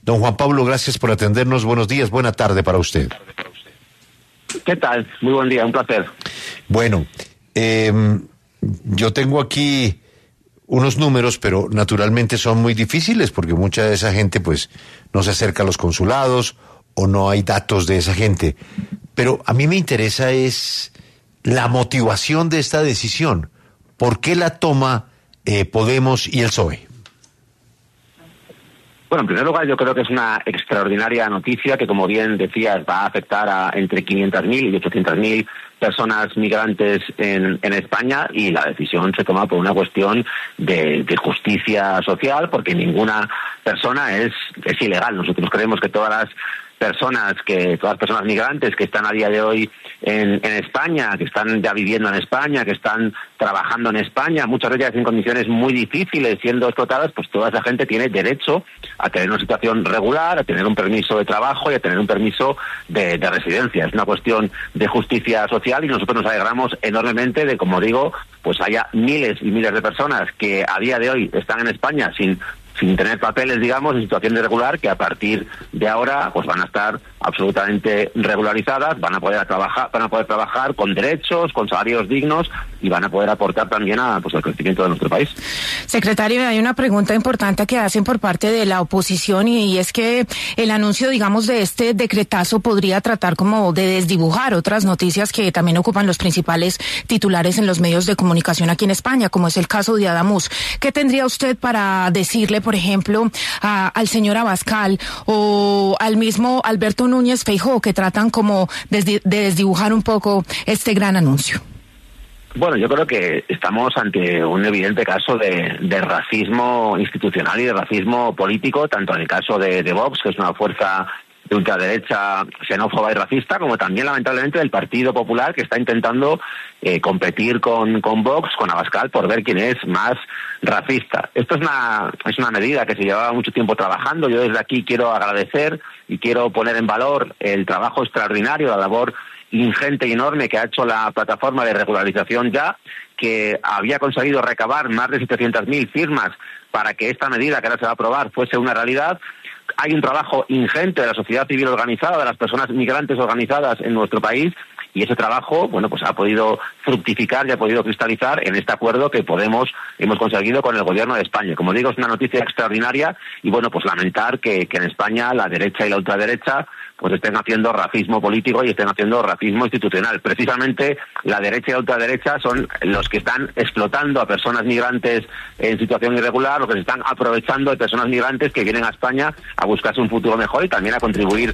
Don Juan Pablo, gracias por atendernos. Buenos días, buena tarde para usted. ¿Qué tal? Muy buen día, un placer. Bueno, yo tengo aquí unos números, pero naturalmente son muy difíciles porque mucha de esa gente pues no se acerca a los consulados o no hay datos de esa gente. Pero a mí me interesa es la motivación de esta decisión. ¿Por qué la toma Podemos y el PSOE? Bueno, en primer lugar, yo creo que es una extraordinaria noticia que, como bien decías, va a afectar a entre 500.000 y 800.000 personas migrantes en España, y la decisión se toma por una cuestión de justicia social, porque ninguna persona es ilegal. Nosotros creemos que todas las personas migrantes que están a día de hoy en España, que están ya viviendo en España, que están trabajando en España, muchas de ellas en condiciones muy difíciles, siendo explotadas, pues toda esa gente tiene derecho a tener una situación regular, a tener un permiso de trabajo y a tener un permiso de residencia. Es una cuestión de justicia social y nosotros nos alegramos enormemente de, como digo, pues haya miles y miles de personas que a día de hoy están en España sin tener papeles, digamos, en situación irregular, que a partir de ahora pues van a estar absolutamente regularizadas, van a poder trabajar con derechos, con salarios dignos, y van a poder aportar también al crecimiento de nuestro país. Secretario, hay una pregunta importante que hacen por parte de la oposición, y es que el anuncio, digamos, de este decretazo podría tratar como de desdibujar otras noticias que también ocupan los principales titulares en los medios de comunicación aquí en España, como es el caso de Adamuz. ¿Qué tendría usted para decirle, por ejemplo, al señor Abascal o al mismo Alberto Núñez Feijóo, que tratan como de desdibujar un poco este gran anuncio? Bueno, yo creo que estamos ante un evidente caso de racismo institucional y de racismo político, tanto en el caso de Vox, que es una fuerza de ultraderecha xenófoba y racista, como también, lamentablemente, del Partido Popular, que está intentando competir con Vox, con Abascal, por ver quién es más racista. Esto es una medida que se llevaba mucho tiempo trabajando. Yo desde aquí quiero agradecer y quiero poner en valor el trabajo extraordinario, la labor ingente y enorme que ha hecho la plataforma de regularización Ya, que había conseguido recabar más de 700.000 firmas para que esta medida que ahora se va a aprobar fuese una realidad. Hay un trabajo ingente de la sociedad civil organizada, de las personas migrantes organizadas en nuestro país, y ese trabajo, bueno, pues ha podido fructificar y ha podido cristalizar en este acuerdo que hemos conseguido con el Gobierno de España. Como digo, es una noticia extraordinaria y, bueno, pues lamentar que en España la derecha y la ultraderecha pues estén haciendo racismo político y estén haciendo racismo institucional. Precisamente la derecha y la ultraderecha son los que están explotando a personas migrantes en situación irregular, los que se están aprovechando de personas migrantes que vienen a España a buscarse un futuro mejor y también a contribuir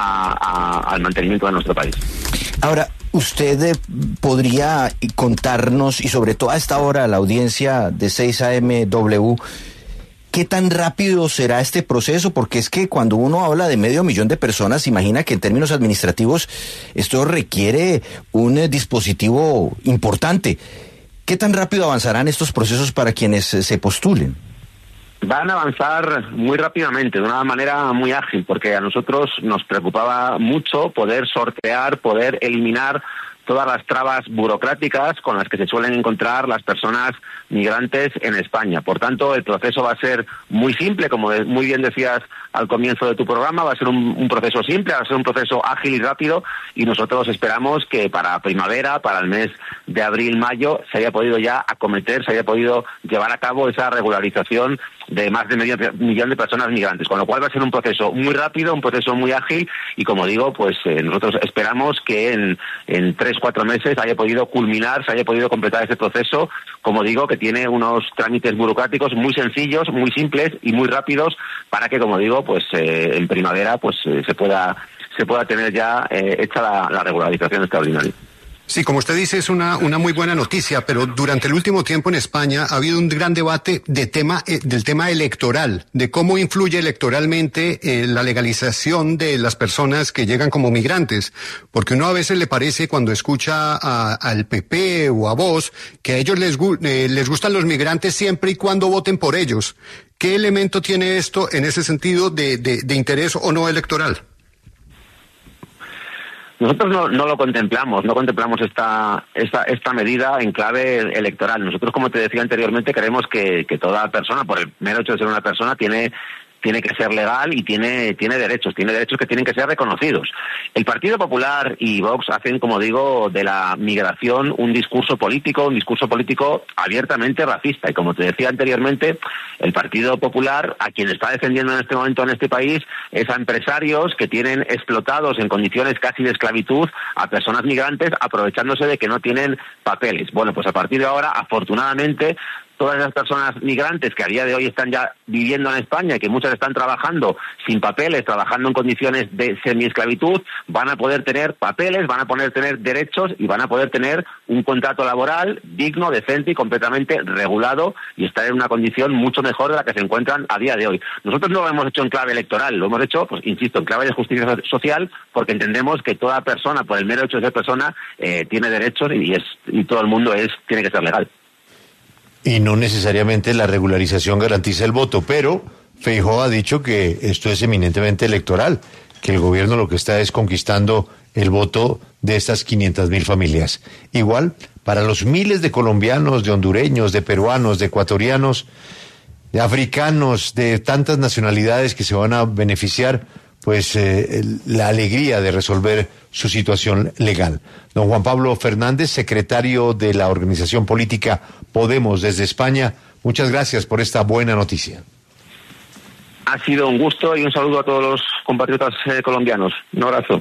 al mantenimiento de nuestro país. Ahora, ¿usted podría contarnos, y sobre todo a esta hora, la audiencia de 6am qué tan rápido será este proceso? Porque es que cuando uno habla de 500.000 de personas, imagina que en términos administrativos esto requiere un dispositivo importante. ¿Qué tan rápido avanzarán estos procesos para quienes se postulen? Van a avanzar muy rápidamente, de una manera muy ágil, porque a nosotros nos preocupaba mucho poder sortear, poder eliminar todas las trabas burocráticas con las que se suelen encontrar las personas migrantes en España. Por tanto, el proceso va a ser muy simple, como muy bien decías al comienzo de tu programa, va a ser un proceso simple, va a ser un proceso ágil y rápido, y nosotros esperamos que para primavera, para el mes de abril-mayo, se haya podido ya acometer, se haya podido llevar a cabo esa regularización de más de 500.000 de personas migrantes, con lo cual va a ser un proceso muy rápido, un proceso muy ágil, y como digo, pues nosotros esperamos que en 3-4 meses haya podido culminar, se haya podido completar ese proceso, como digo, que tiene unos trámites burocráticos muy sencillos, muy simples y muy rápidos, para que, como digo, pues en primavera pues se pueda tener ya hecha la regularización extraordinaria. Sí, como usted dice, es una muy buena noticia, pero durante el último tiempo en España ha habido un gran debate del tema electoral, de cómo influye electoralmente la legalización de las personas que llegan como migrantes, porque uno a veces le parece, cuando escucha al PP o a Vox, que a ellos les gustan los migrantes siempre y cuando voten por ellos. ¿Qué elemento tiene esto en ese sentido de interés o no electoral? Nosotros no lo contemplamos, no contemplamos esta medida en clave electoral. Nosotros, como te decía anteriormente, creemos que toda persona, por el mero hecho de ser una persona, tiene tiene que ser legal y tiene derechos que tienen que ser reconocidos. El Partido Popular y Vox hacen, como digo, de la migración un discurso político abiertamente racista. Y como te decía anteriormente, el Partido Popular, a quien está defendiendo en este momento en este país, es a empresarios que tienen explotados en condiciones casi de esclavitud a personas migrantes, aprovechándose de que no tienen papeles. Bueno, pues a partir de ahora, afortunadamente, todas esas personas migrantes que a día de hoy están ya viviendo en España y que muchas están trabajando sin papeles, trabajando en condiciones de semiesclavitud, van a poder tener papeles, van a poder tener derechos y van a poder tener un contrato laboral digno, decente y completamente regulado y estar en una condición mucho mejor de la que se encuentran a día de hoy. Nosotros no lo hemos hecho en clave electoral, lo hemos hecho, pues insisto, en clave de justicia social, porque entendemos que toda persona, por el mero hecho de ser persona, tiene derechos y todo el mundo tiene que ser legal. Y no necesariamente la regularización garantiza el voto, pero Feijóo ha dicho que esto es eminentemente electoral, que el gobierno lo que está es conquistando el voto de estas 500.000 familias. Igual, para los miles de colombianos, de hondureños, de peruanos, de ecuatorianos, de africanos, de tantas nacionalidades que se van a beneficiar, pues la alegría de resolver su situación legal. Don Juan Pablo Fernández, secretario de la organización política Podemos desde España, muchas gracias por esta buena noticia. Ha sido un gusto y un saludo a todos los compatriotas colombianos. Un abrazo.